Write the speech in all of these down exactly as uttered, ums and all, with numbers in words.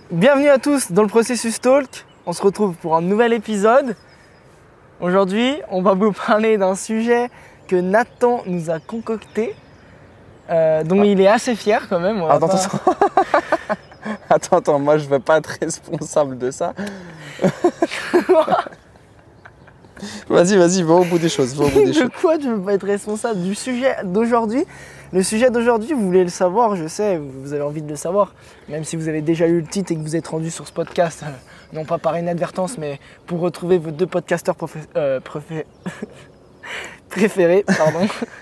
Bienvenue à tous dans le Processus Talk. On se retrouve pour un nouvel épisode. Aujourd'hui, on va vous parler d'un sujet que Nathan nous a concocté, euh, dont ah. il est assez fier quand même. Attends, pas... attends. attends, attends, moi je ne veux pas être responsable de ça. Vas-y, vas-y, va au bout des choses. Va au bout des de choses. quoi tu ne veux pas être responsable du sujet d'aujourd'hui? Le sujet d'aujourd'hui, vous voulez le savoir, je sais, vous avez envie de le savoir, même si vous avez déjà lu le titre et que vous êtes rendu sur ce podcast, euh, non pas par inadvertance, mais pour retrouver vos deux podcasteurs profé- euh, profé- préférés. Pardon.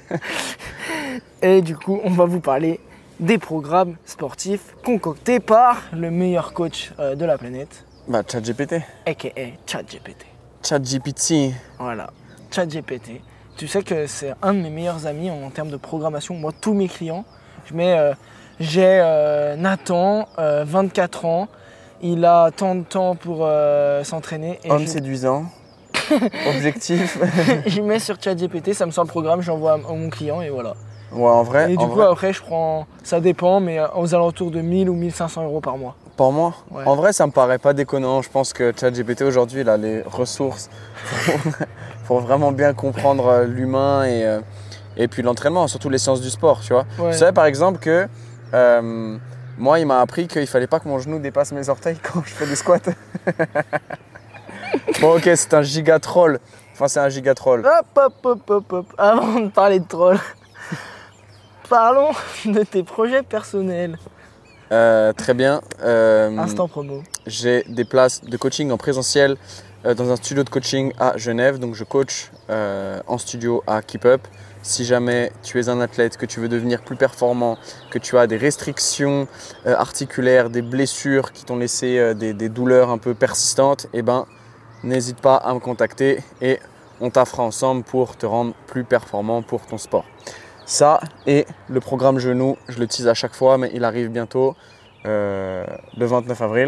Et du coup, on va vous parler des programmes sportifs concoctés par le meilleur coach euh, de la planète. Bah, ChatGPT. aka ChatGPT. ChatGPT. Voilà, ChatGPT. Tu sais que c'est un de mes meilleurs amis en termes de programmation. Moi, tous mes clients, je mets, euh, j'ai euh, Nathan, euh, vingt-quatre ans, il a tant de temps pour euh, s'entraîner. Et Homme je... séduisant, objectif. Je mets sur ChatGPT, ça me sort le programme, j'envoie à mon client et voilà. Ouais, en vrai. Et du en coup, vrai... après, je prends, ça dépend, mais aux alentours de mille ou mille cinq cents euros par mois. Par mois ouais. En vrai, ça me paraît pas déconnant. Je pense que ChatGPT aujourd'hui, il a les ressources pour vraiment bien comprendre l'humain et, euh, et puis l'entraînement, surtout les sciences du sport, tu vois. Ouais. Tu savais par exemple que euh, moi, il m'a appris qu'il fallait pas que mon genou dépasse mes orteils quand je fais des squats. Bon, ok, c'est un giga troll. Enfin, c'est un giga troll. Hop, hop, hop, hop, hop. Avant de parler de troll, parlons de tes projets personnels. Euh, très bien. Euh, Instant promo. J'ai des places de coaching en présentiel euh, dans un studio de coaching à Genève. Donc je coach euh, en studio à Keep Up. Si jamais tu es un athlète, que tu veux devenir plus performant, que tu as des restrictions euh, articulaires, des blessures qui t'ont laissé euh, des, des douleurs un peu persistantes, eh ben, n'hésite pas à me contacter et on taffera ensemble pour te rendre plus performant pour ton sport. Ça et le programme genou, je le tease à chaque fois, mais il arrive bientôt, euh, le vingt-neuf avril.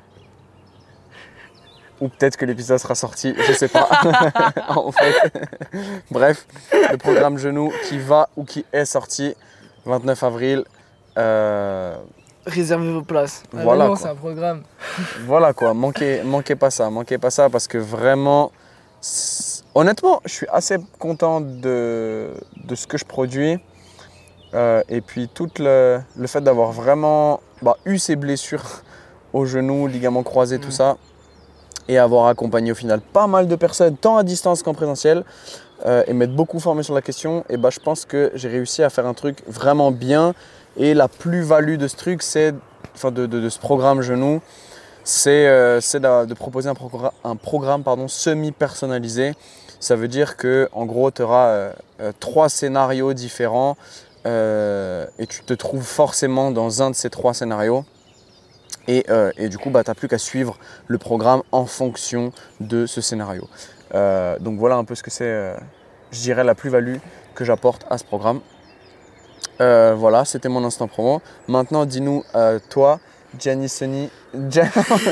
Ou peut-être que l'épisode sera sorti, je sais pas. En fait, bref, le programme genou qui va ou qui est sorti, vingt-neuf avril. Euh... Réservez vos places. Voilà, ah non, c'est un programme. Voilà quoi, manquez, manquez pas ça, manquez pas ça parce que vraiment. Honnêtement, je suis assez content de, de ce que je produis euh, et puis tout le, le fait d'avoir vraiment bah, eu ces blessures au genou, ligaments croisés, mmh. tout ça et avoir accompagné au final pas mal de personnes tant à distance qu'en présentiel euh, et m'être beaucoup formé sur la question et bah, je pense que j'ai réussi à faire un truc vraiment bien et la plus-value de ce truc, c'est, enfin de, de, de ce programme genou, c'est, euh, c'est de, de proposer un, progr- un programme pardon, semi-personnalisé. Ça veut dire qu'en gros, tu auras euh, euh, trois scénarios différents euh, et tu te trouves forcément dans un de ces trois scénarios. Et, euh, et du coup, bah, tu n'as plus qu'à suivre le programme en fonction de ce scénario. Euh, donc voilà un peu ce que c'est, euh, je dirais, la plus-value que j'apporte à ce programme. Euh, voilà, c'était mon instant promo. Maintenant, dis-nous, euh, toi, Gianni Sunny, Gian...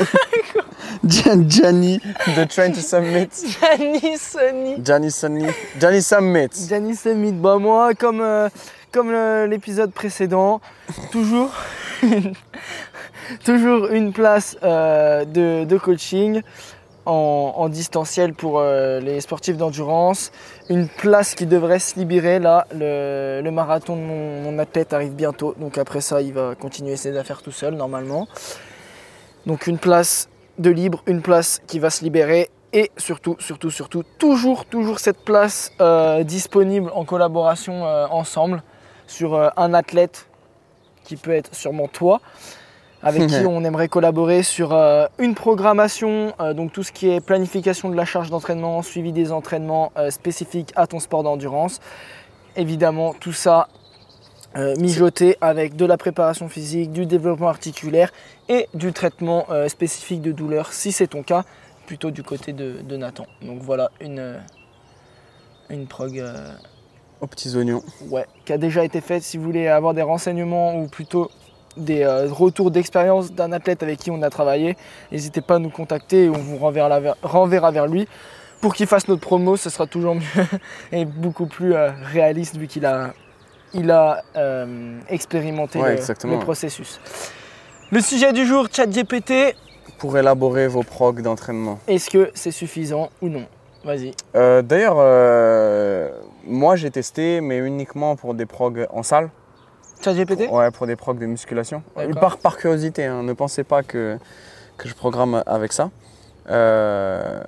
Gianni, The Train to Summit. Gianni Sunny. Gianni Sunny. Gianni Summit. Gianni Summit. Bah moi, comme, euh, comme le, l'épisode précédent, toujours, toujours une place euh, de, de coaching en, en distanciel pour euh, les sportifs d'endurance. Une place qui devrait se libérer là. Le, le marathon de mon, mon athlète arrive bientôt. Donc après ça, il va continuer ses affaires tout seul normalement. Donc une place de libre, une place qui va se libérer et surtout, surtout, surtout, toujours, toujours cette place euh, disponible en collaboration euh, ensemble sur euh, un athlète qui peut être sûrement toi, avec qui on aimerait collaborer sur euh, une programmation, euh, donc tout ce qui est planification de la charge d'entraînement, suivi des entraînements euh, spécifiques à ton sport d'endurance. Évidemment, tout ça Euh, mijoter avec de la préparation physique, du développement articulaire et du traitement euh, spécifique de douleur, si c'est ton cas, plutôt du côté de, de Nathan. Donc voilà une, euh, une prog euh, aux petits oignons. Ouais, qui a déjà été faite. Si vous voulez avoir des renseignements ou plutôt des euh, retours d'expérience d'un athlète avec qui on a travaillé, n'hésitez pas à nous contacter et on vous renverra, la, renverra vers lui pour qu'il fasse notre promo. Ce sera toujours mieux et beaucoup plus euh, réaliste vu qu'il a... il a euh, expérimenté ouais, le, le processus. Le sujet du jour, ChatGPT. Pour élaborer vos progs d'entraînement. Est-ce que c'est suffisant ou non? Vas-y. Euh, D'ailleurs, euh, moi j'ai testé, mais uniquement pour des progs en salle. ChatGPT? Ouais, pour des progs de musculation. D'accord. Par, par curiosité, hein, ne pensez pas que, que je programme avec ça. Euh,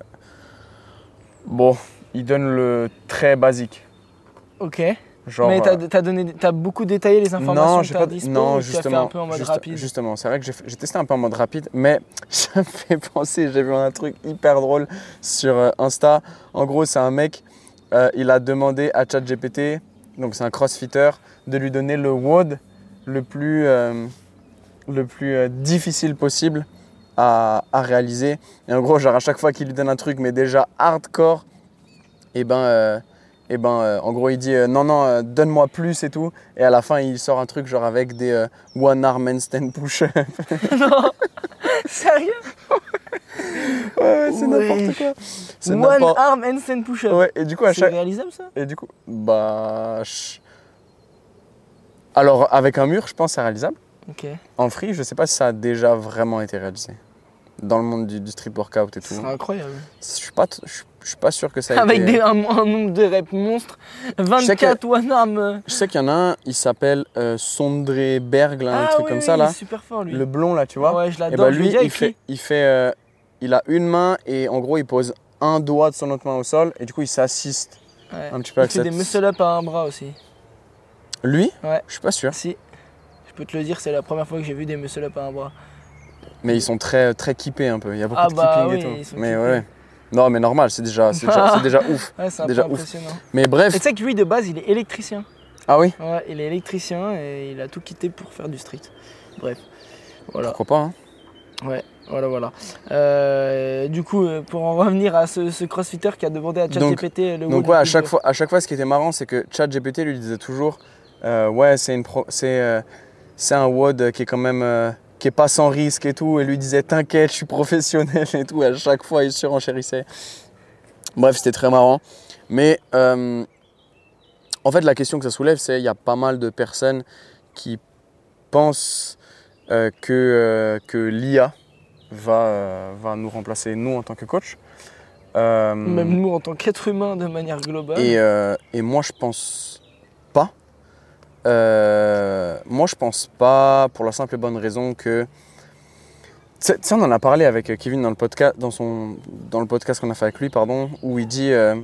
bon, il donne le très basique. Ok. Genre, Mais t'as euh, as donné, t'as beaucoup détaillé les informations non, que j'ai t'as pas, dispo, non, ou tu as fait justement, un peu en mode juste- rapide? justement, c'est vrai que j'ai j'ai testé un peu en mode rapide, mais ça me fait penser, j'ai vu un truc hyper drôle sur euh, Insta. En gros, c'est un mec, euh, il a demandé à ChatGPT, donc c'est un crossfitter, de lui donner le WOD le plus, euh, le plus euh, difficile possible à, à réaliser. Et en gros, genre à chaque fois qu'il lui donne un truc, mais déjà hardcore, et ben, euh, et ben euh, en gros, il dit euh, non, non, euh, donne-moi plus et tout. Et à la fin, il sort un truc genre avec des euh, one arm handstand push-up. Non. Sérieux? Ouais, ouais, c'est Ouais. n'importe quoi. C'est One n'importe- arm handstand push-up. Ouais, et du coup, à C'est chaque. réalisable ça? Et du coup, bah. je- Alors, avec un mur, je pense que c'est réalisable. Ok. En free, je sais pas si ça a déjà vraiment été réalisé. Dans le monde du, du street workout et tout. Ce serait incroyable. Je suis pas, t- je, je suis pas sûr que ça a Avec été. des, un, un nombre de reps monstre. vingt-quatre one arm. euh. Je sais qu'il y en a un, il s'appelle euh, Sondre Berg, là, un Ah truc oui, comme oui, ça il là. est super fort lui. Le blond là, tu vois. Ouais, je Et l'adore. bah je l'ai lui, déjà il écrit. fait, il fait, euh, il a une main et en gros, il pose un doigt de son autre main au sol et du coup, il s'assiste Ouais. un petit peu Il avec fait cette. des muscle-up à un bras aussi. Lui, Ouais. je suis pas sûr, Si. Je peux te le dire, c'est la première fois que j'ai vu des muscle-up à un bras. mais ils sont très, très keepés un peu. Il y a beaucoup Ah de bah keeping oui, et tout. ils sont Mais keepés. ouais. Non, mais normal, c'est déjà, c'est déjà, c'est déjà ouf. Ouais, c'est un Déjà peu ouf. impressionnant. Mais bref. Et tu sais que lui, de base, il est électricien. Ah oui. Ouais, il est électricien et il a tout quitté pour faire du street. Bref. Voilà. Pourquoi pas, hein. Ouais, voilà, voilà. Euh, du coup, euh, pour en revenir à ce, ce crossfitter qui a demandé à ChatGPT le Donc WOD ouais, le à plus chaque dur. fois, à chaque fois, ce qui était marrant, c'est que ChatGPT lui disait toujours, euh, ouais, c'est une, pro- c'est, euh, c'est un WOD qui est quand même, euh, qui est pas sans risque et tout, et lui disait, t'inquiète, je suis professionnel et tout. Et à chaque fois, il surenchérissait. Bref, c'était très marrant. Mais euh, en fait, la question que ça soulève, c'est, il y a pas mal de personnes qui pensent euh, que euh, que l'I A va euh, va nous remplacer nous en tant que coach. Euh, Même nous, en tant qu'être humain, de manière globale. Et, euh, et moi, je pense pas. Euh, moi, je pense pas pour la simple et bonne raison que. Tu sais, tu sais, on en a parlé avec Kevin dans le podcast, dans son, dans le podcast qu'on a fait avec lui, pardon, où il dit, euh,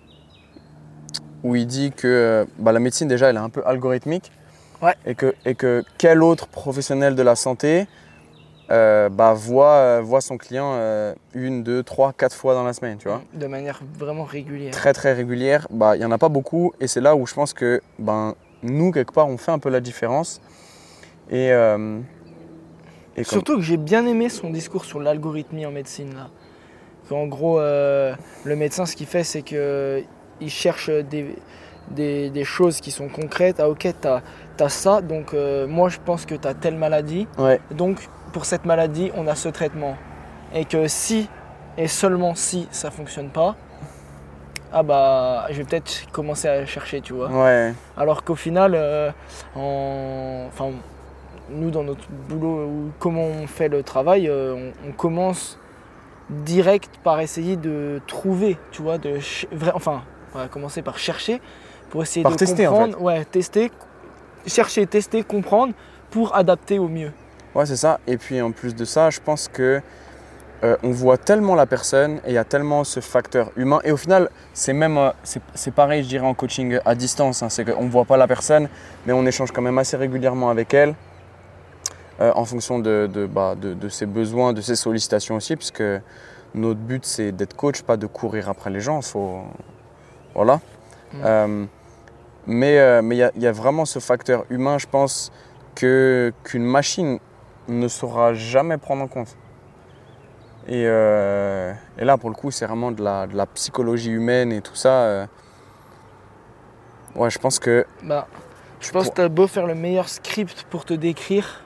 où il dit que euh, bah, la médecine déjà, elle est un peu algorithmique. Ouais. Et que, et que quel autre professionnel de la santé euh, bah, voit, euh, voit son client euh, une, deux, trois, quatre fois dans la semaine, tu vois. De manière vraiment régulière. Très très régulière, bah, il n'y en a pas beaucoup et c'est là où je pense que ben, nous, quelque part, on fait un peu la différence. Et, euh, et comme- Surtout que j'ai bien aimé son discours sur l'algorithmie en médecine. Là. Qu'en gros, euh, le médecin, ce qu'il fait, c'est qu'il cherche des, des, des choses qui sont concrètes. Ah ok, t'as as ça, donc euh, moi je pense que t'as telle maladie. Ouais, Donc pour cette maladie, on a ce traitement. Et que si, et seulement si ça fonctionne pas, ah bah je vais peut-être commencer à chercher, tu vois. ouais, Alors qu'au final, euh, en... enfin, nous dans notre boulot, ou comment on fait le travail, euh, on, on commence direct par essayer de trouver, tu vois, de ch- vrai- enfin, on va commencer par chercher pour essayer Par de tester, en comprendre, ouais, tester, chercher, tester, comprendre pour adapter au mieux. ouais, c'est ça. Et puis en plus de ça, je pense que euh, on voit tellement la personne et il y a tellement ce facteur humain. Et au final, c'est même, euh, c'est c'est pareil, je dirais, en coaching à distance. Hein, c'est qu'on ne voit pas la personne, mais on échange quand même assez régulièrement avec elle. Euh, en fonction de, de, bah, de, de ses besoins, de ses sollicitations aussi, puisque notre but c'est d'être coach, pas de courir après les gens. Faut... Voilà. Mm. Euh, mais euh, mais il y, a- il y a vraiment ce facteur humain, je pense, que, qu'une machine ne saura jamais prendre en compte. Et, euh, et là, pour le coup, c'est vraiment de la, de la psychologie humaine et tout ça. euh. Ouais, je pense que. Bah, je tu pense pour- que t'as beau faire le meilleur script pour te décrire,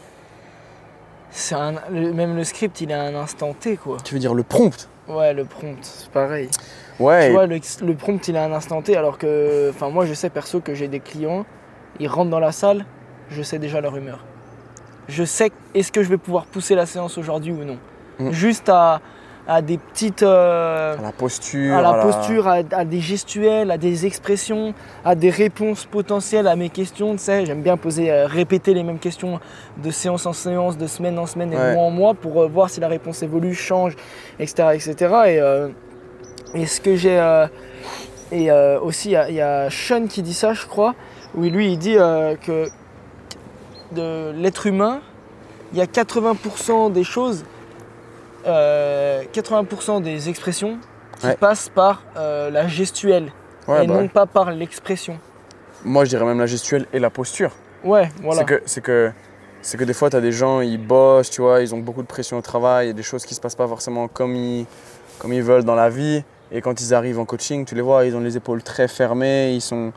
c'est un, le- même le script il est à un instant T quoi. Tu veux dire le prompt? Ouais, le prompt, c'est pareil. Ouais. Tu et- vois, le, le prompt il est à un instant T alors que, enfin moi je sais perso que j'ai des clients, ils rentrent dans la salle, je sais déjà leur humeur. je sais est-ce que je vais pouvoir pousser la séance aujourd'hui ou non. Mm. Juste à, à des petites… Euh, à la posture. À la à posture, la... à, à des gestuels, à des expressions, à des réponses potentielles à mes questions. Tu sais, j'aime bien poser, euh, répéter les mêmes questions de séance en séance, de semaine en semaine et Ouais. de mois en mois pour euh, voir si la réponse évolue, change, et cetera et cetera. Et, euh, et ce que j'ai… Euh, et euh, aussi, il y, y a Sean qui dit ça, je crois, où lui, il dit euh, que de l'être humain, il y a quatre-vingts pour cent des choses, euh, quatre-vingts pour cent des expressions qui Ouais. passent par euh, la gestuelle Ouais, et bah non ouais. pas par l'expression. Moi, je dirais même la gestuelle et la posture. Ouais, voilà. C'est que, c'est que, c'est que des fois, tu as des gens, ils bossent, tu vois, ils ont beaucoup de pression au travail, il y a des choses qui ne se passent pas forcément comme ils, comme ils veulent dans la vie. Et quand ils arrivent en coaching, tu les vois, ils ont les épaules très fermées, ils sont…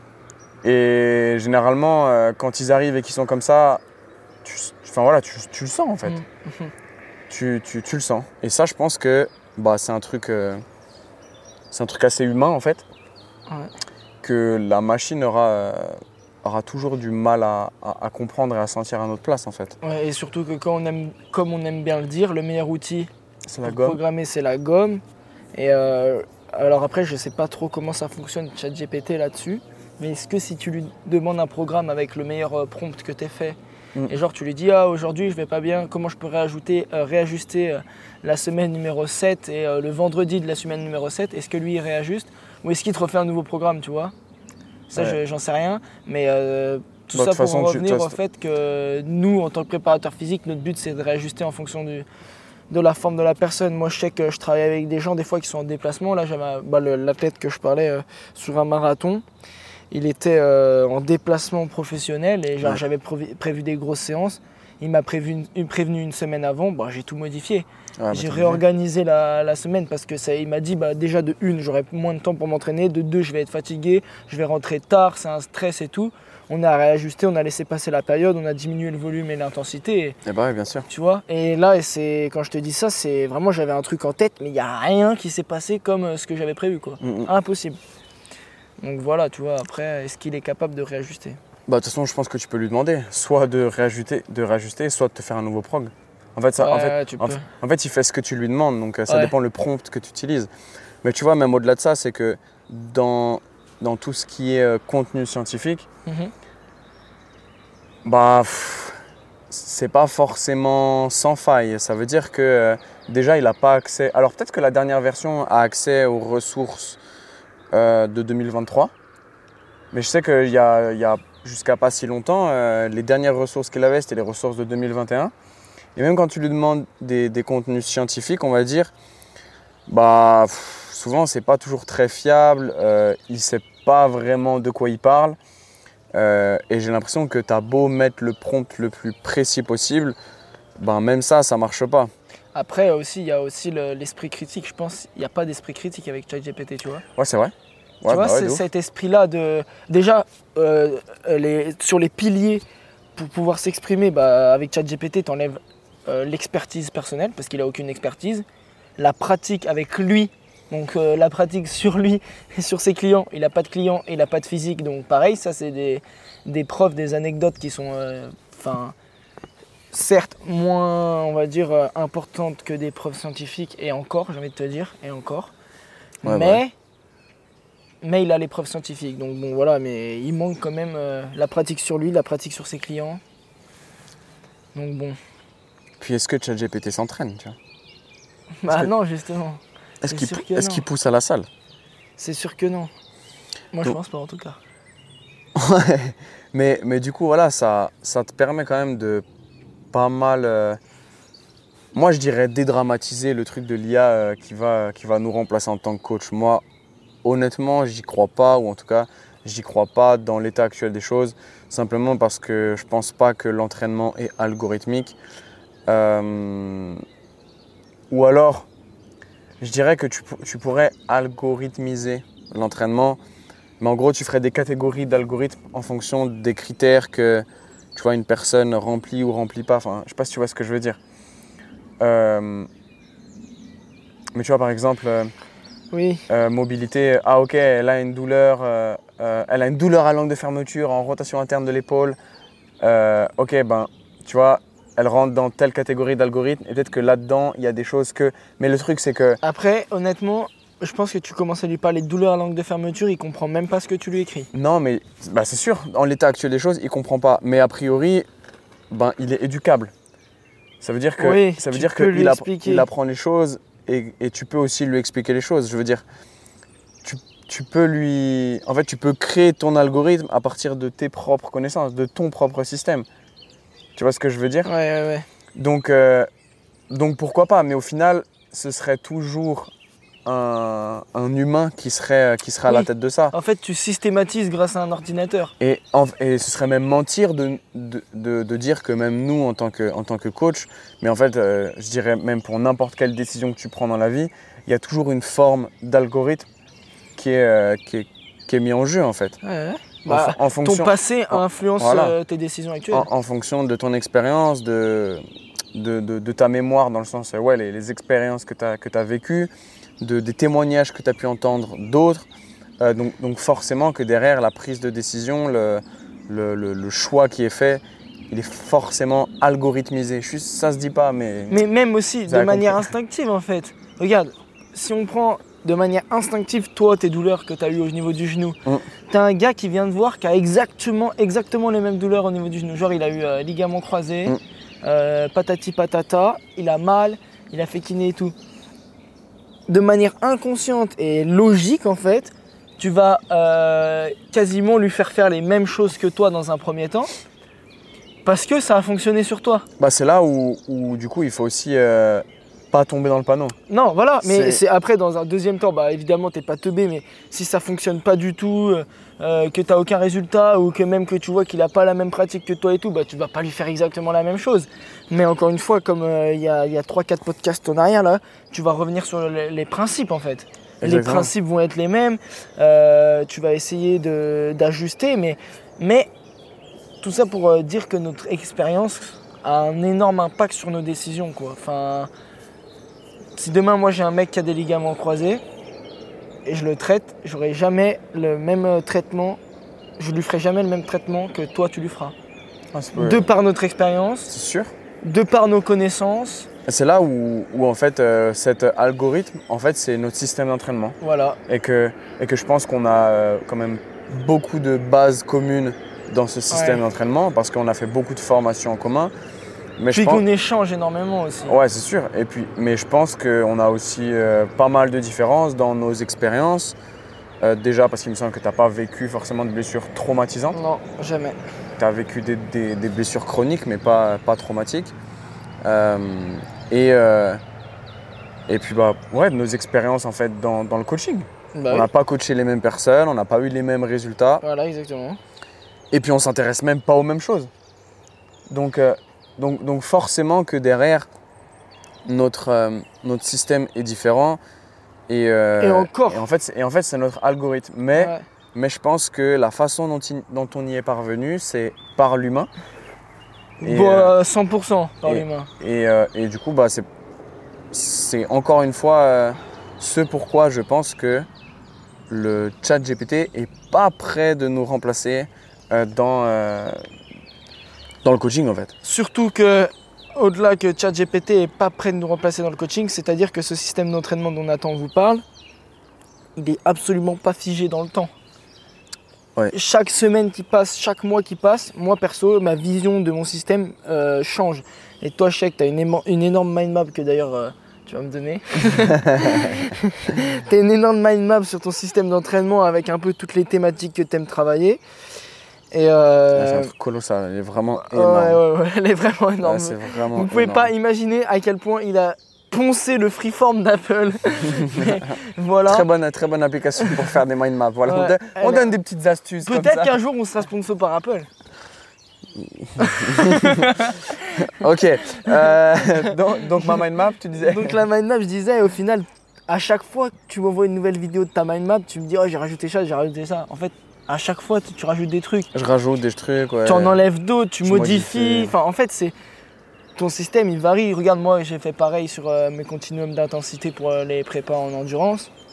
Et généralement, euh, quand ils arrivent et qu'ils sont comme ça, tu, enfin, voilà, tu, tu le sens en fait. Mmh. Tu, tu, tu le sens. Et ça, je pense que bah, c'est un truc, euh, c'est un truc assez humain en fait, Ouais. que la machine aura, euh, aura toujours du mal à, à, à comprendre et à sentir à notre place en fait. Ouais, et surtout que quand on aime, comme on aime bien le dire, le meilleur outil C'est la pour gomme. programmer, c'est la gomme. Et euh, alors après, je sais pas trop comment ça fonctionne ChatGPT là-dessus, mais est-ce que si tu lui demandes un programme avec le meilleur euh, prompt que tu aies fait, Mm. et genre tu lui dis ah aujourd'hui je vais pas bien, comment je peux réajouter, euh, réajuster euh, la semaine numéro sept et euh, le vendredi de la semaine numéro sept, est-ce que lui il réajuste ou est-ce qu'il te refait un nouveau programme, tu vois? Ça, Ouais. je- j'en sais rien, mais euh, tout Bah, de ça toute pour façon, en tu- revenir t'as- au fait que nous, en tant que préparateur physique, notre but c'est de réajuster en fonction du, de la forme de la personne. Moi, je sais que je travaille avec des gens des fois qui sont en déplacement. Là, j'avais un- bah, le- l'athlète que je parlais euh, sur un marathon. Il était euh, en déplacement professionnel et genre Ouais. j'avais prévu, prévu des grosses séances. Il m'a prévu une, une- prévenu une semaine avant. Bah, j'ai tout modifié. Ah, bah, J'ai t'as réorganisé la, la semaine parce que ça, il m'a dit bah, déjà de une, j'aurai moins de temps pour m'entraîner. De deux, je vais être fatigué. Je vais rentrer tard. C'est un stress et tout. On a réajusté, on a laissé passer la période, on a diminué le volume et l'intensité. Et, Eh bah oui, bien sûr. tu vois, et là, et c'est, quand je te dis ça, c'est vraiment j'avais un truc en tête, mais il n'y a rien qui s'est passé comme euh, ce que j'avais prévu, quoi. Mm, mm. Impossible. Donc voilà, tu vois, après, est-ce qu'il est capable de réajuster? Bah, de toute façon, je pense que tu peux lui demander soit de réajuster, de réajuster, soit de te faire un nouveau prog. En fait, ça, en Ouais, fait, tu en, peux. en fait, il fait ce que tu lui demandes, donc euh, ça Ouais. dépend le prompt que tu utilises. Mais tu vois, même au-delà de ça, c'est que dans, dans tout ce qui est euh, contenu scientifique, Mhm. bah, pff, c'est pas forcément sans faille. Ça veut dire que euh, déjà, il n'a pas accès. Alors peut-être que la dernière version a accès aux ressources euh, de deux mille vingt-trois, mais je sais qu'il y a, il y a jusqu'à pas si longtemps, euh, les dernières ressources qu'il avait, c'était les ressources de deux mille vingt et un. Et même quand tu lui demandes des, des contenus scientifiques, on va dire, bah pff, souvent c'est pas toujours très fiable. Euh, il sait pas vraiment de quoi il parle. Euh, et j'ai l'impression que tu as beau mettre le prompt le plus précis possible, ben même ça, ça marche pas. Après, aussi, il y a aussi le- l'esprit critique. Je pense qu'il n'y a pas d'esprit critique avec ChatGPT, tu vois. Ouais, c'est vrai. Ouais, tu vois, bah ouais, c'est de ouf. cet esprit-là de. Déjà, euh, les, sur les piliers pour pouvoir s'exprimer, bah, avec ChatGPT, tu enlèves euh, l'expertise personnelle parce qu'il n'a aucune expertise. La pratique avec lui, donc euh, la pratique sur lui et sur ses clients. Il n'a pas de clients, il n'a pas de physique, donc pareil, ça c'est des, des preuves, des anecdotes qui sont, enfin, certes moins, on va dire, euh, importantes que des preuves scientifiques, et encore, j'ai envie de te dire, et encore. Ouais, mais, bah ouais. mais il a les preuves scientifiques, donc bon voilà, mais il manque quand même euh, la pratique sur lui, la pratique sur ses clients. Donc bon. Puis est-ce que ChatGPT s'entraîne, tu vois? Bah que- non, justement. Est-ce C'est qu'il sûr pou- que est-ce non. qu'il pousse à la salle? C'est sûr que non. Moi, je Donc- pense pas en tout cas. Ouais, mais, mais du coup, voilà, ça, ça te permet quand même de pas mal, euh, moi je dirais dédramatiser le truc de l'I A euh, qui, va, qui va nous remplacer en tant que coach. Moi, honnêtement, j'y crois pas, ou en tout cas, j'y crois pas dans l'état actuel des choses, simplement parce que je pense pas que l'entraînement est algorithmique. Euh, ou alors, je dirais que tu, pour- tu pourrais algorithmiser l'entraînement, mais en gros, tu ferais des catégories d'algorithmes en fonction des critères que tu vois, une personne remplit ou remplit pas. Enfin, je sais pas si tu vois ce que je veux dire. Euh, mais tu vois, par exemple, euh, Oui. euh, mobilité, ah ok, elle a une douleur, euh, euh, elle a une douleur à l'angle de fermeture en rotation interne de l'épaule. Euh, ok, ben, tu vois, elle rentre dans telle catégorie d'algorithme et peut-être que là-dedans, il y a des choses que… Mais le truc, c'est que… Après, honnêtement, je pense que tu commences à lui parler de douleur à langue de fermeture, il comprend même pas ce que tu lui écris. Non, mais bah, c'est sûr, en l'état actuel des choses, il comprend pas. Mais a priori, ben, il est éducable. Ça veut dire que Oui, ça veut tu dire peux lui qu'il app- expliquer. il apprend les choses et, et tu peux aussi lui expliquer les choses. Je veux dire, tu, tu peux lui… En fait, tu peux créer ton algorithme à partir de tes propres connaissances, de ton propre système. Tu vois ce que je veux dire? Ouais, ouais, ouais. Donc, euh, donc pourquoi pas, mais au final, ce serait toujours un, un humain qui serait, qui serait à la Oui. tête de ça. En fait, tu systématises grâce à un ordinateur. Et, en- et ce serait même mentir de, de, de- de dire que même nous, en tant que, en tant que coach, mais en fait, euh, je dirais même pour n'importe quelle décision que tu prends dans la vie, il y a toujours une forme d'algorithme qui est, euh, qui est, qui est mis en jeu en fait. Ouais, ouais. En, Bah, en fonction, ton passé en- influence voilà. euh, tes décisions actuelles. en, en fonction de ton expérience, de, de, de, de ta mémoire, dans le sens, euh, ouais, les, les expériences que tu as que tu as vécues, de, des témoignages que tu as pu entendre d'autres. Euh, donc, donc forcément que derrière la prise de décision, le, le, le, le choix qui est fait, il est forcément algorithmisé. Je suis, ça se dit pas, mais… Mais même aussi Vous de avez manière compris. instinctive en fait. Regarde, si on prend de manière instinctive toi tes douleurs que tu as eues au niveau du genou, Mm. tu as un gars qui vient de voir qui a exactement, exactement les mêmes douleurs au niveau du genou. Genre il a eu euh, ligament croisé, Mm. euh, patati patata, il a mal, il a fait kiné et tout. De manière inconsciente et logique en fait, tu vas euh, quasiment lui faire faire les mêmes choses que toi dans un premier temps parce que ça a fonctionné sur toi. Bah, c'est là où, où, du coup, il faut aussi euh, pas tomber dans le panneau. Non, voilà, mais C'est- c'est après dans un deuxième temps, bah évidemment t'es pas teubé, mais si ça fonctionne pas du tout, euh, que t'as aucun résultat ou que même que tu vois qu'il a pas la même pratique que toi et tout, bah tu vas pas lui faire exactement la même chose. Mais encore une fois, comme il y a, y a trois quatre podcasts en arrière là, tu vas revenir sur les, les principes en fait. Les Exactement. principes vont être les mêmes, euh, tu vas essayer de- d'ajuster, mais, mais tout ça pour euh, dire que notre expérience a un énorme impact sur nos décisions quoi. Enfin, si demain moi j'ai un mec qui a des ligaments croisés et je le traite, j'aurai jamais le même euh, traitement, je lui ferai jamais le même traitement que toi tu lui feras. Ah, c'est pas- De par notre expérience, C'est sûr. de par nos connaissances, C'est là où, où en fait euh, cet algorithme, en fait, c'est notre système d'entraînement voilà. et que, et que je pense qu'on a euh, quand même beaucoup de bases communes dans ce système Ouais. d'entraînement parce qu'on a fait beaucoup de formations en commun. Mais Puis je pense, qu'on échange énormément aussi. ouais, c'est sûr. Et puis, mais je pense qu'on a aussi euh, pas mal de différences dans nos expériences. Euh, déjà parce qu'il me semble que tu n'as pas vécu forcément de blessures traumatisantes. Non, jamais. Tu as vécu des, des- des blessures chroniques, mais pas, pas traumatiques. Euh, et, euh, et puis, bah, ouais, nos expériences en fait dans, dans le coaching. Bah On oui. n'a pas coaché les mêmes personnes, on n'a pas eu les mêmes résultats. Voilà, exactement. Et puis, on s'intéresse même pas aux mêmes choses. Donc, euh, donc, donc forcément que derrière, notre, euh, notre système est différent. Et, euh, Et encore. Et en fait, c'est- et en fait, c'est notre algorithme. Mais, Ouais. mais je pense que la façon dont, il- dont on y est parvenu, c'est par l'humain. Et, Bah, cent pour cent par et- l'humain. Et, euh, et du coup, bah, c'est, c'est encore une fois euh, ce pourquoi je pense que le chat G P T est pas prêt de nous remplacer euh, dans, euh, dans le coaching en fait. Surtout que, au-delà que ChatGPT est pas prêt de nous remplacer dans le coaching, c'est-à-dire que ce système d'entraînement dont Nathan vous parle, il est absolument pas figé dans le temps. Ouais. Chaque semaine qui passe, chaque mois qui passe, moi perso, ma vision de mon système euh, change. Et toi, je sais que tu as une, émo- une énorme mind map que d'ailleurs euh, tu vas me donner. Tu as une énorme mind map sur ton système d'entraînement avec un peu toutes les thématiques que tu aimes travailler. Et euh, C'est un truc colossal, il est vraiment ouais, énorme. ouais, ouais, elle est vraiment Ouais, énorme. c'est vraiment Vous pouvez énorme. pas imaginer à quel point il a poncé le freeform d'Apple. Mais voilà. Très bonne, très bonne application pour faire des mind maps. Voilà, on Ouais, donne- on, elle donne est- des petites astuces comme Peut-être ça. qu'un jour on sera sponsor par Apple. Ok, euh, donc, donc ma mind map, tu disais. Donc la mind map, je disais, au final, à chaque fois que tu m'envoies une nouvelle vidéo de ta mind map, tu me dis, oh j'ai rajouté ça, j'ai rajouté ça. En fait, à chaque fois, tu, tu rajoutes des trucs. Je rajoute des trucs, ouais. Tu en enlèves d'autres, tu, Tu modifies. modifies. Enfin, en fait, c'est ton système, il varie. Regarde, moi, j'ai fait pareil sur euh, mes continuums d'intensité pour euh, les prépas en endurance.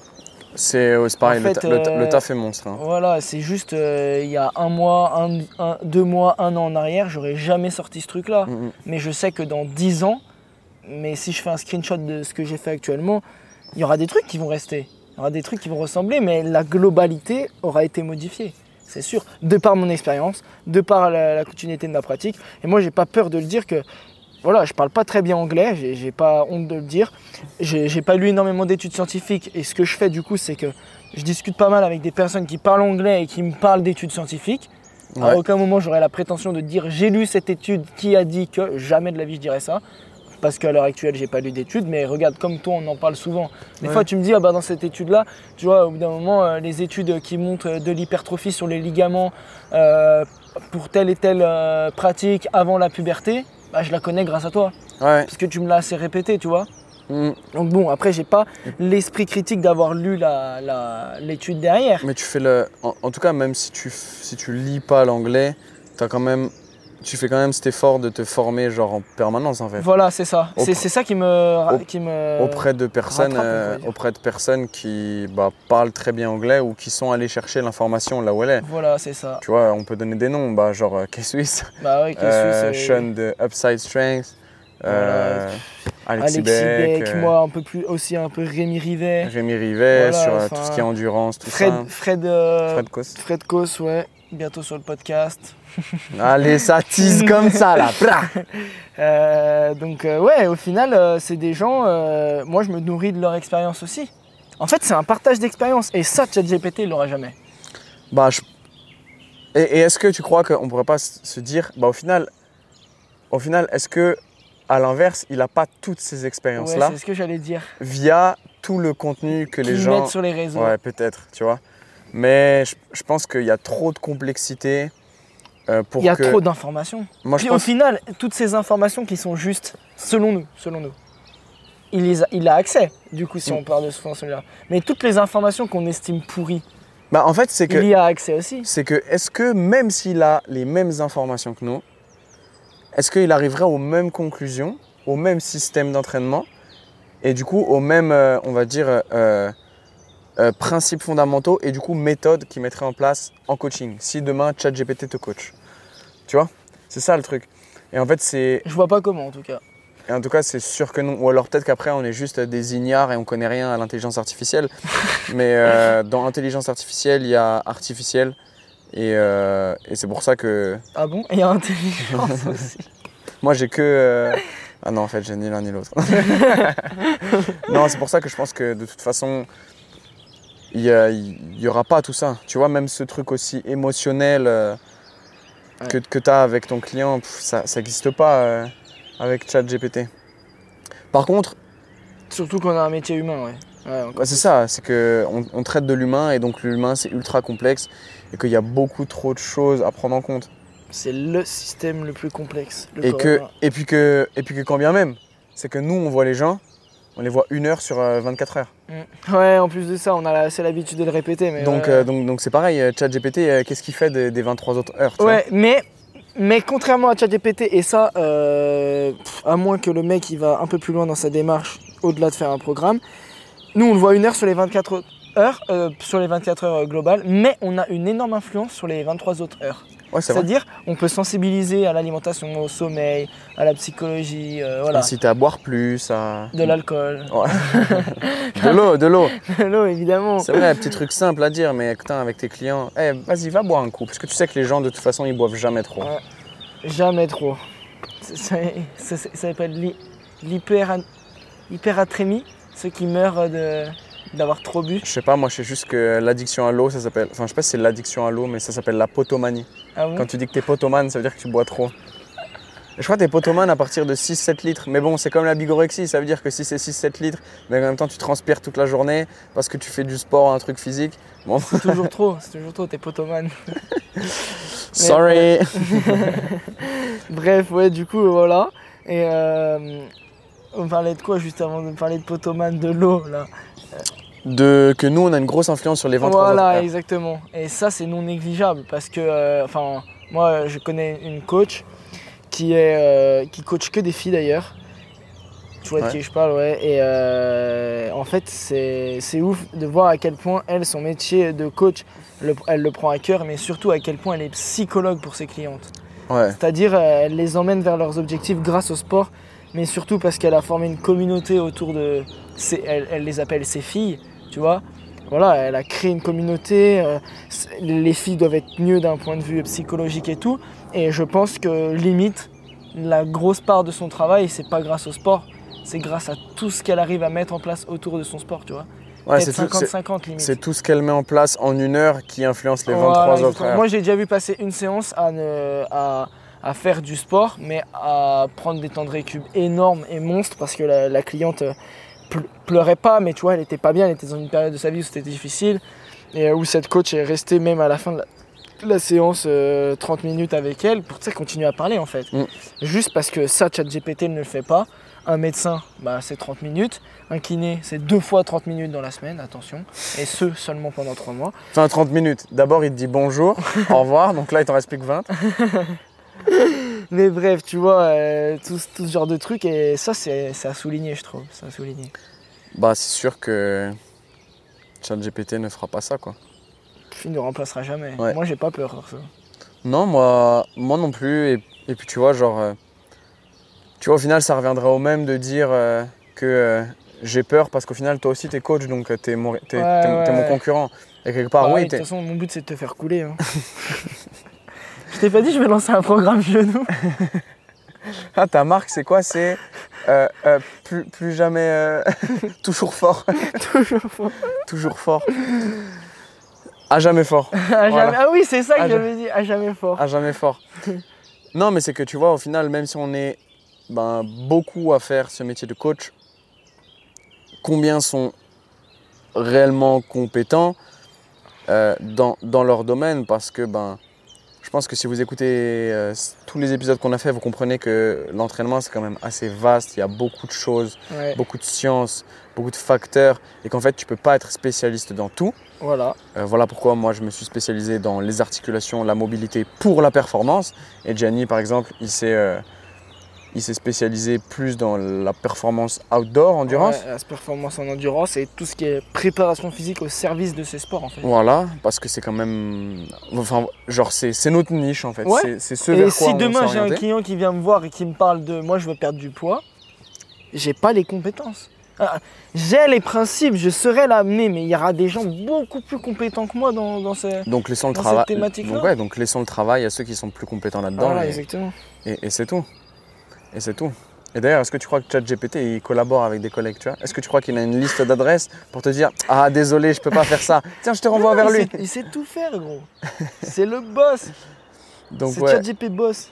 C'est ouais, c'est pareil, En le, fait, ta- le ta- euh, le taf est monstre. Hein. Voilà, c'est juste euh, il y a un mois, un, un- deux mois, un an en arrière, j'aurais jamais sorti ce truc-là. Mm, mm. Mais je sais que dans dix ans, mais si je fais un screenshot de ce que j'ai fait actuellement, il y aura des trucs qui vont rester. Il y aura des trucs qui vont ressembler, mais la globalité aura été modifiée. C'est sûr, de par mon expérience, de par la, la continuité de ma pratique. Et moi, j'ai pas peur de le dire que, voilà, je parle pas très bien anglais, j'ai, j'ai pas honte de le dire. J'ai, j'ai pas lu énormément d'études scientifiques. Et ce que je fais du coup, c'est que je discute pas mal avec des personnes qui parlent anglais et qui me parlent d'études scientifiques. Ouais. À aucun moment, j'aurais la prétention de dire j'ai lu cette étude qui a dit que. Jamais de la vie, je dirais ça. Parce qu'à l'heure actuelle, j'ai pas lu d'études, mais regarde, comme toi, on en parle souvent. Des Ouais. fois, tu me dis, ah bah dans cette étude-là, tu vois, au bout d'un moment, euh, les études qui montrent de l'hypertrophie sur les ligaments euh, pour telle et telle euh, pratique avant la puberté, bah, je la connais grâce à toi. Ouais. Parce que tu me l'as assez répété, tu vois. Mm. Donc bon, après, j'ai pas l'esprit critique d'avoir lu la, la- l'étude derrière. Mais tu fais le. En, en tout cas, même si tu, f- si tu lis pas l'anglais, t'as quand même. Tu fais quand même cet effort de te former genre en permanence en fait. Voilà, c'est ça. Auprès- C'est, c'est ça qui me... au- qui me Auprès de personnes, rattrape, on euh, pourrait dire. auprès de personnes qui bah, parlent très bien anglais ou qui sont allées chercher l'information là où elle est. Voilà, c'est ça. Tu vois, on peut donner des noms, bah, genre euh, K-Swiss, Bah ouais, qu'est-ce euh, que c'est Sean de Upside Strength, euh, Alexis Alexis Beck, Beck, euh, moi un peu plus aussi un peu Rémi Rivet, Rémi Rivet, Voilà, sur euh, enfin, tout ce qui est endurance, tout Fred, ça. Fred, euh, Fred Kos. Fred Kos, ouais, bientôt sur le podcast. Allez, ça tease comme ça là. Bra. Euh, donc euh, ouais, au final, euh, c'est des gens, euh, moi je me nourris de leur expérience aussi. En fait, c'est un partage d'expérience et ça, ChatGPT, il l'aura jamais. Bah, je- et, et est-ce que tu crois qu'on pourrait pas s- se dire, bah au final, au final, est-ce que à l'inverse, il n'a pas toutes ces Ouais, expériences-là c'est ce que j'allais dire. via tout le contenu que les Qu'ils gens. mettent sur les réseaux. Ouais, peut-être, tu vois. Mais je, je pense qu'il y a trop de complexité euh, pour Il y a que. trop d'informations. Moi, je Puis au pense. final, toutes ces informations qui sont justes, selon nous, selon nous, il, les a, il a accès, du coup, si Mm. on parle de ce fonctionnaire. Mais toutes les informations qu'on estime pourries, Bah, en fait, c'est que. il y a accès aussi. C'est que, est-ce que même s'il a les mêmes informations que nous, est-ce qu'il arriverait aux mêmes conclusions, au même système d'entraînement et du coup aux mêmes, euh, on va dire, euh, euh, principes fondamentaux et du coup méthodes qu'il mettrait en place en coaching si demain ChatGPT te coach? Tu vois? C'est ça le truc. Et en fait, c'est. Je vois pas comment, en tout cas. Et en tout cas, c'est sûr que non. Ou alors peut-être qu'après, on est juste des ignares et on connaît rien à l'intelligence artificielle. Mais euh, dans intelligence artificielle, il y a artificiel. Et, euh, et c'est pour ça que Ah bon? Et il y a intelligence aussi. moi, j'ai que... euh, Ah non, en fait, j'ai ni l'un ni l'autre. Non, c'est pour ça que je pense que de toute façon, il n'y aura pas tout ça. Tu vois, même ce truc aussi émotionnel euh, Ouais. que, que tu as avec ton client, pff, ça n'existe pas euh, avec ChatGPT. Par contre, Surtout qu'on a un métier humain, ouais. Ouais, encore bah, c'est plus. ça, c'est qu'on on traite de l'humain et donc l'humain, c'est ultra complexe et qu'il y a beaucoup trop de choses à prendre en compte. C'est le système le plus complexe. Le Et, corps que, humain. et, puis que, et puis que quand bien même, c'est que nous, on voit les gens, on les voit une heure sur euh, vingt-quatre heures. Mm. Ouais, en plus de ça, on a la- c'est l'habitude de le répéter. Mais Donc ouais. euh, donc donc c'est pareil, euh, ChatGPT, euh, qu'est-ce qu'il fait des, des vingt-trois autres heures tu Ouais, mais, mais contrairement à ChatGPT, et ça, euh, pff, à moins que le mec il va un peu plus loin dans sa démarche, au-delà de faire un programme, nous on le voit une heure sur les vingt-quatre heures, euh, sur les vingt-quatre heures globales, mais on a une énorme influence sur les vingt-trois autres heures. vois Ouais, c'est vrai. C'est-à-dire, on peut sensibiliser à l'alimentation, au sommeil, à la psychologie, euh, voilà, Inciter à boire plus, à... de l'alcool, Ouais. de l'eau, de l'eau. de l'eau évidemment. C'est vrai, petit truc simple à dire, mais putain, avec tes clients, eh, vas-y, va boire un coup. Parce que tu sais que les gens, de toute façon, ils boivent jamais trop. Ouais. Jamais trop. C'est- c'est- Ça, ça s'appelle l'hy- l'hypera- l'hyperatrémie, ceux qui meurent de- d'avoir trop bu. Je sais pas, moi je sais juste que l'addiction à l'eau, ça s'appelle. Enfin, je sais pas si c'est l'addiction à l'eau, mais ça s'appelle la potomanie. Ah bon? Quand tu dis que t'es potomane, ça veut dire que tu bois trop. Et je crois que t'es potomane à partir de six sept litres. Mais bon, c'est comme la bigorexie, ça veut dire que si c'est six sept litres, mais en même temps tu transpires toute la journée parce que tu fais du sport, un truc physique. Bon, C'est toujours trop, c'est toujours trop, t'es potomane. sorry. Bref, ouais, du coup, voilà. Et euh, on parlait de quoi juste avant de parler de potomane, de l'eau, là? De, que nous, on a une grosse influence sur les vingt-trois autres Voilà, heures. exactement. Et ça, c'est non négligeable parce que, euh, enfin, moi, je connais une coach qui est, euh, qui coach que des filles d'ailleurs. Tu vois de Ouais. qui je parle, ouais. Et euh, en fait, c'est c'est ouf de voir à quel point elle, son métier de coach, le- elle le prend à cœur, mais surtout à quel point elle est psychologue pour ses clientes. Ouais. C'est-à-dire, euh, elle les emmène vers leurs objectifs grâce au sport, mais surtout parce qu'elle a formé une communauté autour de... Ses, elle, elle les appelle ses filles, tu vois. Voilà, elle a créé une communauté, euh, c'est- les filles doivent être mieux d'un point de vue psychologique et tout. Et je pense que limite, la grosse part de son travail, c'est pas grâce au sport, c'est grâce à tout ce qu'elle arrive à mettre en place autour de son sport, tu vois. Ouais, Peut-être c'est tout, cinquante c'est- cinquante limite. c'est tout ce qu'elle met en place en une heure qui influence les Voilà, vingt-trois autres exactement. heures. Moi, j'ai déjà vu passer une séance à, ne- à, à faire du sport, mais à prendre des temps de récup énormes et monstres parce que la, la cliente euh, ple- pleurait pas, mais tu vois, elle était pas bien, elle était dans une période de sa vie où c'était difficile et euh, où cette coach est restée même à la fin de la, la séance euh, trente minutes avec elle pour tu sais, continuer à parler en fait. Mm. Juste parce que ça, ChatGPT ne le fait pas. Un médecin, bah, c'est trente minutes. Un kiné, c'est deux fois trente minutes dans la semaine, attention. Et ce, seulement pendant trois mois. Enfin, trente minutes. D'abord, il te dit bonjour, au revoir. Donc là, il t'en reste plus que vingt. Mais bref, tu vois, euh, tout, tout ce genre de trucs, et ça, c'est c'est à souligner, je trouve. C'est à souligner. Bah, c'est sûr que ChatGPT ne fera pas ça, quoi. Il ne remplacera jamais. Ouais. Moi, j'ai pas peur de ça. Non, moi, moi non plus. Et, et puis, tu vois, genre... euh, tu vois, au final, ça reviendra au même de dire euh, que euh, j'ai peur parce qu'au final, toi aussi, t'es coach, donc euh, t'es mon, t'es, Ouais, t'es- ouais, t'es mon ouais. concurrent. Et quelque part, Bah oui, oui, de t'es... toute façon, mon but, c'est de te faire couler. Hein. Je t'ai pas dit, je vais lancer un programme genou. Ah, ta marque, c'est quoi? C'est euh, euh, plus, plus jamais... euh, toujours fort. Toujours fort. Toujours fort. À jamais fort. À jamais- Voilà. Ah oui, c'est ça que À j'avais dit, à jamais fort. À jamais fort. Non, mais c'est que tu vois, au final, même si on est ben, beaucoup à faire ce métier de coach, combien sont réellement compétents euh, dans, dans leur domaine? Parce que ben, je pense que si vous écoutez euh, tous les épisodes qu'on a fait, vous comprenez que l'entraînement, c'est quand même assez vaste. Il y a beaucoup de choses, Ouais, beaucoup de sciences, beaucoup de facteurs, et qu'en fait, tu ne peux pas être spécialiste dans tout. voilà. Euh, voilà pourquoi moi je me suis spécialisé dans les articulations, la mobilité pour la performance. Et Gianni par exemple, il s'est, euh, il s'est spécialisé plus dans la performance outdoor, endurance. Ouais, la performance en endurance et tout ce qui est préparation physique au service de ces sports en fait. Voilà, parce que c'est quand même... Enfin, genre c'est, c'est notre niche en fait. Ouais. C'est, c'est ce Et vers quoi si on demain s'est j'ai un orienté. client qui vient me voir et qui me parle de moi je veux perdre du poids, j'ai pas les compétences. Ah, j'ai les principes, je saurais l'amener, mais il y aura des gens beaucoup plus compétents que moi dans, dans ces. Donc laissons le dans travail. cette thématique-là. Donc, ouais, donc laissons le travail à ceux qui sont plus compétents là-dedans. Voilà, et, exactement. et, et c'est tout. Et c'est tout. Et d'ailleurs, est-ce que tu crois que ChatGPT il collabore avec des collègues, tu vois? Est-ce que tu crois qu'il a une liste d'adresses pour te dire ah désolé, je peux pas faire ça. Tiens, je te renvoie Non, vers il lui. sait- il sait tout faire, gros. C'est le boss. Donc C'est ouais. ChatGPT boss.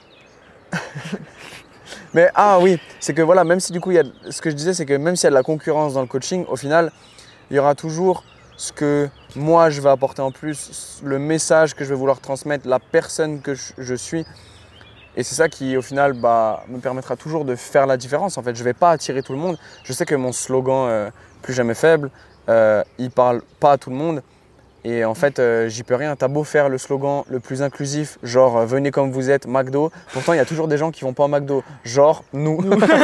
Mais ah oui, c'est que voilà, même si du coup, il y a, ce que je disais, c'est que même s'il y a de la concurrence dans le coaching, au final, il y aura toujours ce que moi je vais apporter en plus, le message que je vais vouloir transmettre, la personne que je, je suis. Et c'est ça qui, au final, bah, me permettra toujours de faire la différence. En fait, je ne vais pas attirer tout le monde. Je sais que mon slogan euh, plus jamais faible, euh, il parle pas à tout le monde. Et en fait, euh, j'y peux rien. T'as beau faire le slogan le plus inclusif, genre euh, venez comme vous êtes, McDo. Pourtant, il y a toujours des gens qui vont pas au McDo, genre nous.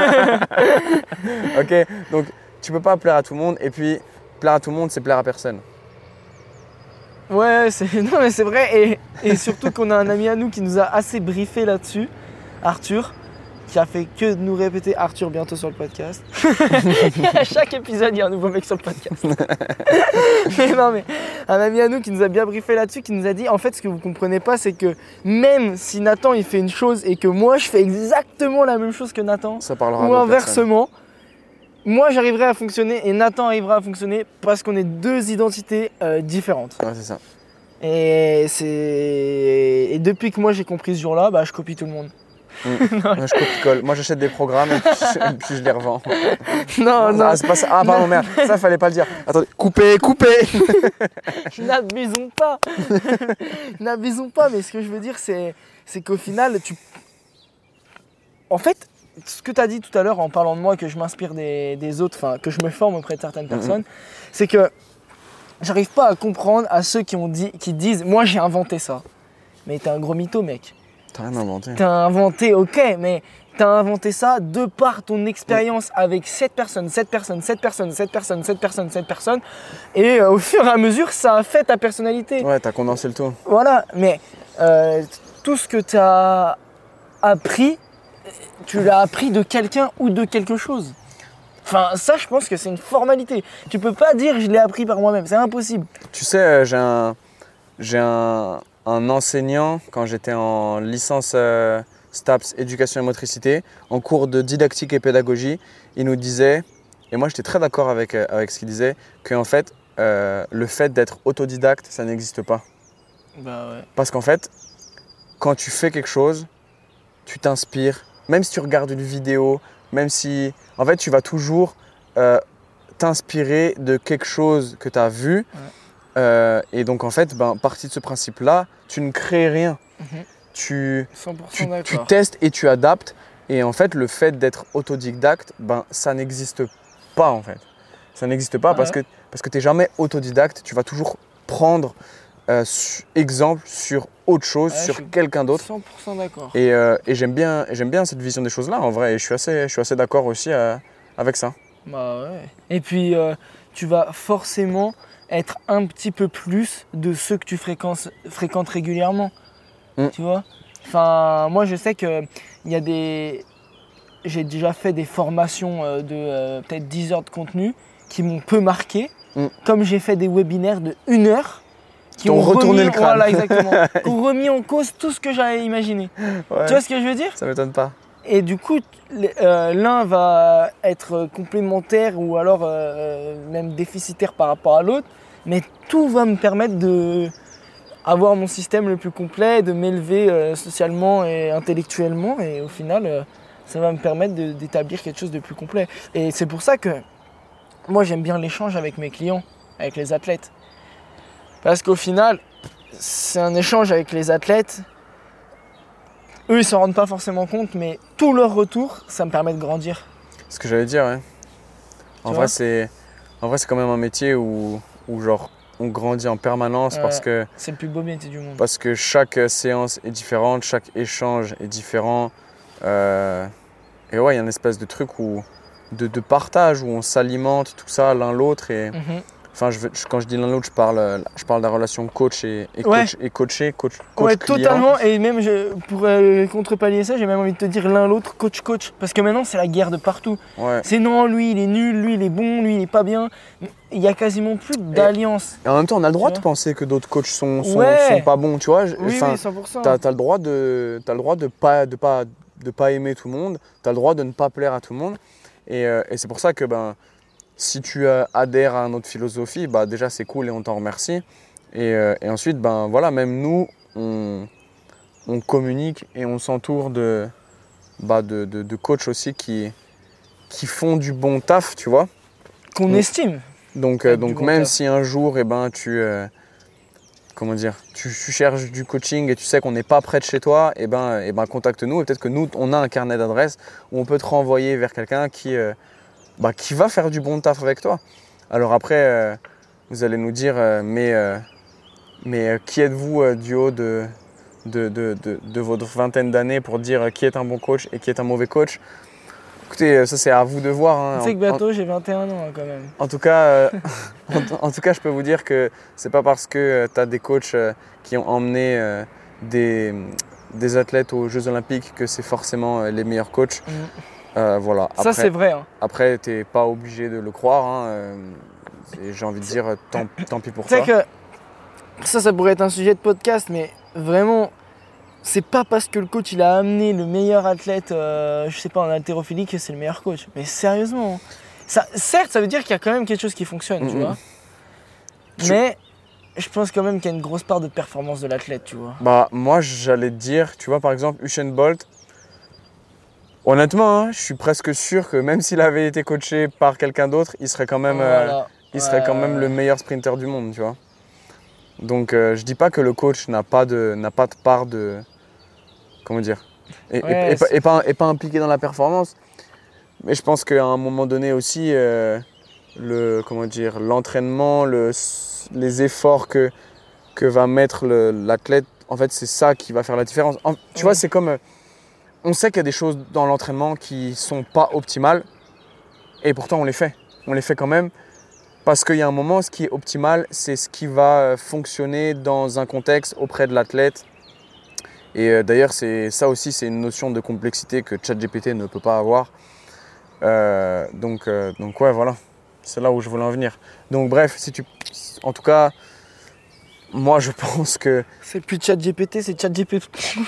Ok, donc tu peux pas plaire à tout le monde. Et puis, plaire à tout le monde, c'est plaire à personne. Ouais, c'est non mais c'est vrai et, et surtout qu'on a un ami à nous qui nous a assez briefé là-dessus, Arthur, qui a fait que de nous répéter Arthur bientôt sur le podcast. À chaque épisode, il y a un nouveau mec sur le podcast. Mais non mais un ami à nous qui nous a bien briefé là-dessus, qui nous a dit en fait ce que vous comprenez pas, c'est que même si Nathan il fait une chose et que moi je fais exactement la même chose que Nathan, Ça parlera à ou d'autres personnes. inversement, moi j'arriverai à fonctionner et Nathan arrivera à fonctionner parce qu'on est deux identités euh, différentes. Ouais, c'est ça. Et c'est et depuis que moi j'ai compris ce jour-là, bah je copie tout le monde. Moi, je copie-colle. Moi, j'achète des programmes et puis, je, et puis je les revends. Non, non, Ah, c'est pas ça. Ah, pardon, merde. Ça, fallait pas le dire. Attendez, coupez, coupez. n'abusons pas. N'abusons pas, mais ce que je veux dire c'est c'est qu'au final tu en fait ce que tu as dit tout à l'heure en parlant de moi que je m'inspire des, des autres, enfin que je me forme auprès de certaines personnes, mm-hmm. c'est que j'arrive pas à comprendre à ceux qui ont dit qui disent moi j'ai inventé ça. Mais t'es un gros mytho mec. T'as rien inventé. T'as inventé, ok, mais tu as inventé ça de par ton expérience avec cette personne, cette personne, cette personne, cette personne, cette personne, cette personne. Et euh, au fur et à mesure, ça a fait ta personnalité. Ouais, tu as condensé le tout. Voilà, mais euh, tout ce que tu as appris, tu l'as appris de quelqu'un ou de quelque chose. Enfin, ça, je pense que c'est une formalité. Tu peux pas dire je l'ai appris par moi-même, c'est impossible. Tu sais, j'ai un, j'ai un, un enseignant quand j'étais en licence euh, STAPS, éducation et motricité, en cours de didactique et pédagogie, il nous disait, et moi j'étais très d'accord avec, euh, avec ce qu'il disait, qu'en fait, euh, le fait d'être autodidacte, ça n'existe pas. Bah ouais. Parce qu'en fait, quand tu fais quelque chose, tu t'inspires, même si tu regardes une vidéo, même si, en fait, tu vas toujours euh, t'inspirer de quelque chose que tu as vu. Ouais. Euh, et donc, en fait, ben, partie de ce principe-là, tu ne crées rien. Mm-hmm. Tu, tu, tu testes et tu adaptes. Et en fait, le fait d'être autodidacte, ben, ça n'existe pas, en fait. Ça n'existe pas ouais. parce que, parce que tu n'es jamais autodidacte. Tu vas toujours prendre euh, su, exemple sur autre chose, ouais, sur quelqu'un d'autre. cent pour cent d'accord. Et, euh, et j'aime bien, j'aime bien cette vision des choses-là, en vrai. Et je suis assez, je suis assez d'accord aussi euh, avec ça. Bah ouais. Et puis, euh, tu vas forcément être un petit peu plus de ceux que tu fréquentes, fréquentes régulièrement. Mm. Tu vois ? Enfin, moi, je sais qu'il y a des... J'ai déjà fait des formations de euh, peut-être dix heures de contenu qui m'ont peu marqué. Mm. Comme j'ai fait des webinaires de une heure qui ont retourné remis, le crâne. Voilà, exactement. Qui ont remis en cause tout ce que j'avais imaginé. Ouais. Tu vois ce que je veux dire ? Ça m'étonne pas. Et du coup, euh, l'un va être complémentaire ou alors euh, même déficitaire par rapport à l'autre, mais tout va me permettre de avoir mon système le plus complet, de m'élever euh, socialement et intellectuellement, et au final, euh, ça va me permettre de, d'établir quelque chose de plus complet. Et c'est pour ça que moi, j'aime bien l'échange avec mes clients, avec les athlètes. Parce qu'au final, c'est un échange avec les athlètes. Eux, ils s'en rendent pas forcément compte, mais tout leur retour, ça me permet de grandir. C'est ce que j'allais dire, ouais. En vrai, c'est, en vrai, c'est quand même un métier où, où genre, on grandit en permanence euh, parce que... C'est le plus beau métier du monde. Parce que chaque séance est différente, chaque échange est différent. Euh, et ouais, il y a une espèce de truc où, de, de partage où on s'alimente, tout ça, l'un l'autre. Et... Mm-hmm. Enfin, je, je, quand je dis l'un l'autre, je parle, je parle de la relation coach et, et, ouais. coach, et coaché, coach, coach ouais, client. Totalement. Et même, je, pour euh, contrepallier ça, j'ai même envie de te dire l'un l'autre, coach-coach. Parce que maintenant, c'est la guerre de partout. Ouais. C'est non, lui, il est nul, lui, il est bon, lui, il est pas bien. Il n'y a quasiment plus d'alliance. Et, et en même temps, on a le droit de penser que d'autres coachs sont, sont, ouais. sont pas bons, tu vois. Oui, enfin, oui, cent pour cent. Tu as le droit de t'as le droit de pas, de pas, de pas aimer tout le monde. Tu as le droit de ne pas plaire à tout le monde. Et, euh, et c'est pour ça que... ben si tu euh, adhères à notre philosophie, bah déjà c'est cool et on t'en remercie. Et, euh, et ensuite, ben voilà, même nous, on, on communique et on s'entoure de, bah, de, de, de coachs aussi qui, qui font du bon taf, tu vois. Qu'on donc, estime. Donc, euh, donc bon même taf. Si un jour, eh ben, tu, euh, comment dire, tu, tu cherches du coaching et tu sais qu'on n'est pas près de chez toi, eh ben, eh ben, contacte-nous. Et peut-être que nous, on a un carnet d'adresses où on peut te renvoyer vers quelqu'un qui... Euh, Bah, qui va faire du bon taf avec toi. Alors après, euh, vous allez nous dire, euh, mais, euh, mais euh, qui êtes-vous euh, du haut de, de, de, de, de votre vingtaine d'années pour dire euh, qui est un bon coach et qui est un mauvais coach? Écoutez, ça c'est à vous de voir. Hein. Tu sais que bientôt en, j'ai vingt et un ans hein, quand même. En tout cas, euh, en, en tout cas, je peux vous dire que c'est pas parce que euh, tu as des coachs euh, qui ont emmené euh, des, des athlètes aux Jeux Olympiques que c'est forcément euh, les meilleurs coachs. Mm. Euh, voilà. Ça, après, c'est vrai. Hein. Après, tu n'es pas obligé de le croire. Hein. Euh, j'ai envie de dire, tant, tant pis pour toi. toi. Tu sais que ça, ça pourrait être un sujet de podcast, mais vraiment, c'est pas parce que le coach il a amené le meilleur athlète, euh, je sais pas, en haltérophilie que c'est le meilleur coach. Mais sérieusement, ça, certes, ça veut dire qu'il y a quand même quelque chose qui fonctionne, mm-hmm. tu vois. Tu... Mais je pense quand même qu'il y a une grosse part de performance de l'athlète, tu vois. Bah, moi, j'allais te dire, tu vois, par exemple, Usain Bolt. Honnêtement, hein, je suis presque sûr que même s'il avait été coaché par quelqu'un d'autre, il serait quand même, voilà. euh, il serait ouais, quand même ouais. le meilleur sprinter du monde, tu vois. Donc, euh, je dis pas que le coach n'a pas de, n'a pas de part de, comment dire, et, ouais, et, et, et, pas, et pas impliqué dans la performance. Mais je pense qu'à un moment donné aussi, euh, le, comment dire, l'entraînement, le, les efforts que, que va mettre le, l'athlète, en fait, c'est ça qui va faire la différence. En, tu ouais. vois, c'est comme... on sait qu'il y a des choses dans l'entraînement qui ne sont pas optimales et pourtant on les fait. On les fait quand même parce qu'il y a un moment, ce qui est optimal, c'est ce qui va fonctionner dans un contexte auprès de l'athlète. Et euh, d'ailleurs, c'est, ça aussi, c'est une notion de complexité que ChatGPT ne peut pas avoir. Euh, donc, euh, donc ouais, voilà, c'est là où je voulais en venir. Donc bref, si tu, en tout cas, moi je pense que... C'est plus ChatGPT, c'est ChatGPT.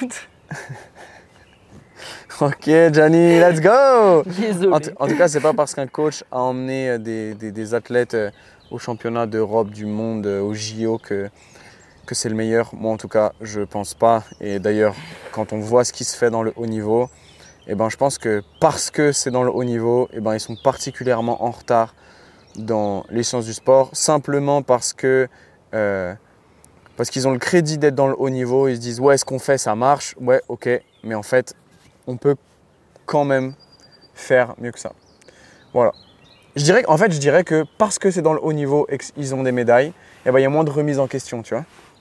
Ok, Gianni, let's go. Désolé. En, t- en tout cas, c'est pas parce qu'un coach a emmené des, des, des athlètes au championnat d'Europe, du monde, au J O que, que c'est le meilleur. Moi, en tout cas, je pense pas. Et d'ailleurs, quand on voit ce qui se fait dans le haut niveau, eh ben, je pense que parce que c'est dans le haut niveau, eh ben, ils sont particulièrement en retard dans les sciences du sport, simplement parce que euh, parce qu'ils ont le crédit d'être dans le haut niveau. Ils se disent ouais, ce qu'on fait, ça marche. Ouais, ok, mais en fait, on peut quand même faire mieux que ça. Voilà. Je dirais, en fait, je dirais que parce que c'est dans le haut niveau et qu'ils ont des médailles, eh ben, il y a moins de remise en question, tu vois.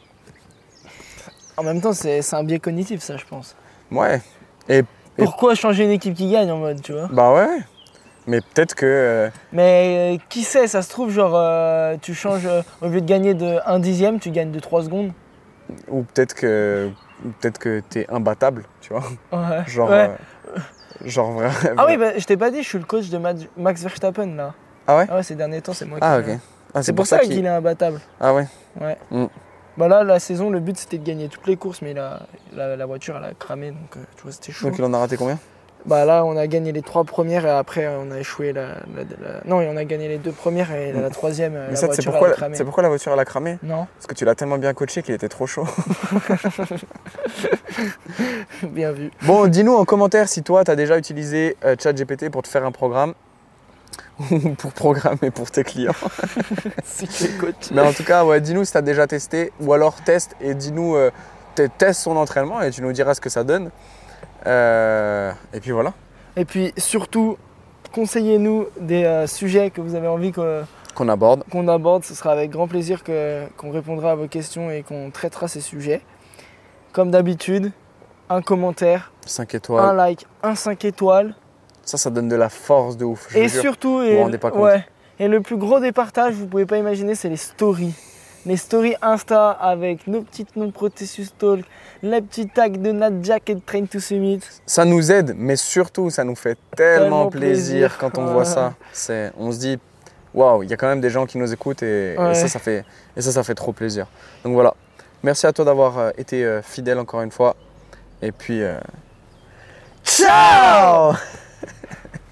En même temps, c'est, c'est un biais cognitif, ça, je pense. Ouais. Et, et Pourquoi changer une équipe qui gagne en mode, tu vois? bah ouais. Mais peut-être que... euh, Mais euh, qui sait, ça se trouve, genre, euh, tu changes, euh, au lieu de gagner de un dixième, tu gagnes de trois secondes. ou peut-être que, ou peut-être que t'es imbattable, tu vois. Ouais. Genre, Ouais. euh, genre vraiment. Ah oui, bah, je t'ai pas dit, je suis le coach de Max Max Verstappen, là. Ah ouais. Ah ouais, ces derniers temps, c'est moi Ah qui... ok. Ah, C'est pour ça qu'il est imbattable. Ah ouais. Ouais. Mm. Bah là, la saison, le but, c'était de gagner toutes les courses, mais la, la, la voiture, elle a cramé, donc euh, tu vois, c'était chaud. Donc il en a raté combien? Bah là, on a gagné les trois premières et après, on a échoué la... la, la... Non, et on a gagné les deux premières et la, la troisième, Mais la ça, c'est voiture, pourquoi, elle a la- cramé. c'est pourquoi la voiture elle a cramé? Non. Parce que tu l'as tellement bien coaché qu'il était trop chaud. Bien vu. Bon, dis-nous en commentaire si toi, tu as déjà utilisé euh, ChatGPT pour te faire un programme ou pour programmer pour tes clients. Si tu écoutes. Mais en tout cas, ouais, dis-nous si tu as déjà testé ou alors teste et dis-nous, euh, te- teste son entraînement et tu nous diras ce que ça donne. Euh, et puis voilà, Et puis surtout, conseillez-nous des euh, sujets que vous avez envie que- qu'on aborde. qu'on aborde. Ce sera avec grand plaisir que- qu'on répondra à vos questions et qu'on traitera ces sujets. Comme d'habitude, un commentaire, cinq un étoiles. like, un cinq étoiles. Ça, ça donne de la force de ouf. Je Et vous jure. surtout, vous et, vous rendez pas compte. ouais, et le plus gros des partages, vous pouvez pas imaginer, c'est les stories. Les stories Insta avec nos petites non processus talk, les petits tags de Nadja et de Train to Summit. Ça nous aide, mais surtout, ça nous fait tellement, Tellement plaisir, plaisir. quand on Ouais. voit ça. C'est, on se dit, waouh, il y a quand même des gens qui nous écoutent et, et Ouais. ça, ça fait, et ça, ça fait trop plaisir. Donc voilà. Merci à toi d'avoir euh, été euh, fidèle encore une fois. Et puis, euh, ciao.